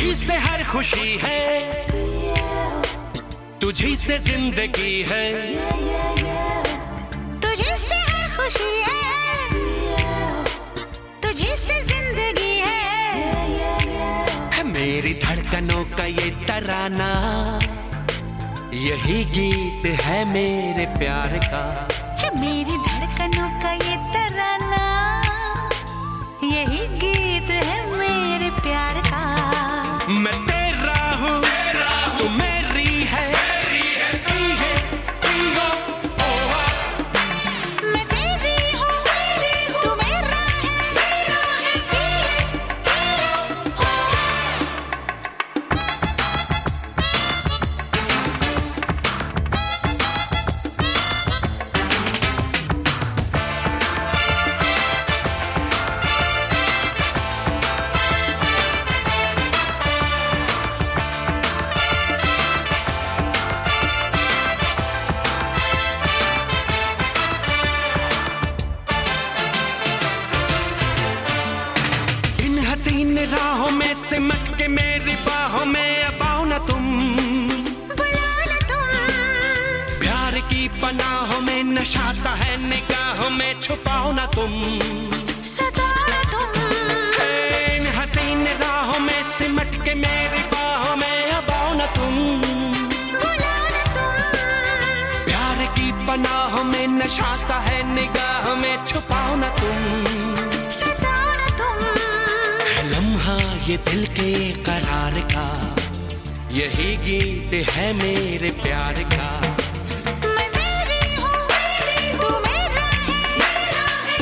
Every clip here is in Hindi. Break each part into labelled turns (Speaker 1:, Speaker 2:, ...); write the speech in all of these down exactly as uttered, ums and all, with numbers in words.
Speaker 1: तुझी से हर खुशी है, तुझी से जिंदगी है,
Speaker 2: तुझी से हर खुशी है, तुझी से जिंदगी है।
Speaker 1: मेरी धड़कनों का ये तराना, यही गीत है मेरे प्यार का।
Speaker 2: है मेरी धड़कनों का ये तराना, यही गीत है मेरे प्यार का।
Speaker 1: मैं तेरा हूँ, तू मेरी है,
Speaker 2: मैं तेरी हूँ, तू मेरा
Speaker 1: राहों में सिमट के मेरी बाहों में अब आओ ना तुम,
Speaker 2: बुलाओ ना तुम।
Speaker 1: प्यार की पनाहों में नशा सा है निगाहों में, छुपाओ ना तुम,
Speaker 2: सताओ ना तुम।
Speaker 1: इन हसीन राहों में सिमट के मेरी बाहों में अब आओ ना तुम,
Speaker 2: बुलाओ ना तुम।
Speaker 1: प्यार की पनाहों में नशा सा है निगाहों में, छुपाओ ना तुम,
Speaker 2: सताओ ना तुम।
Speaker 1: लम्हा ये दिल के करार का, यही गीत है मेरे प्यार का।
Speaker 2: मैं तेरी हूँ, तू मेरा है,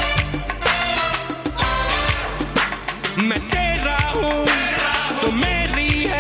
Speaker 1: मैं तेरा हूँ, तू मेरी है।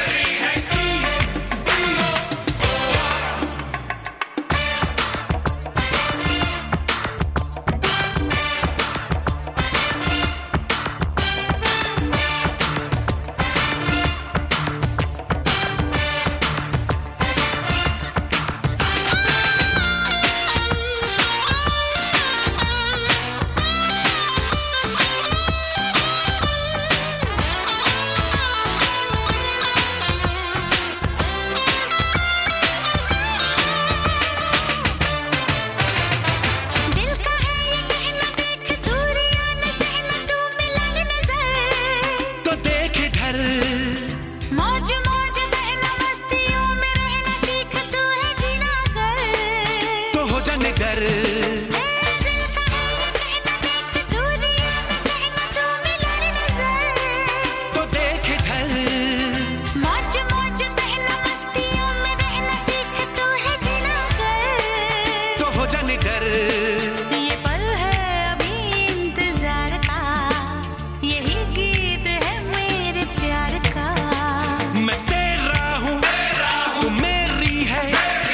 Speaker 2: मौज मौज बहना मस्तियों में रहना सीख, तू है जीना कर।
Speaker 1: तो हो जाने डर,
Speaker 2: दिल का है ये कहना, देख दूरियां में सहना, तू मिला नजर।
Speaker 1: तो देख इधर,
Speaker 2: मौज मौज बहना मस्तियों में रहना सीख, तू है जीना कर।
Speaker 1: तो हो जाने डर।
Speaker 2: ये पल है अभी इंतजार का, यही गीत है मेरे प्यार का।
Speaker 1: मैं तेरा हूँ, तू मेरी है,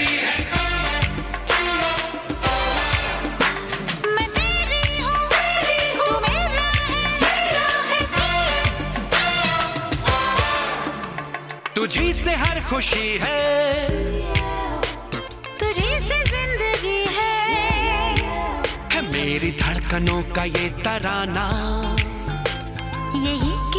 Speaker 2: मैं तेरी हूँ, तू मेरा है।
Speaker 1: तुझी से हर खुशी है,
Speaker 2: तुझी से जिंदगी है।
Speaker 1: है मेरी धड़कनों का ये तराना,
Speaker 2: यही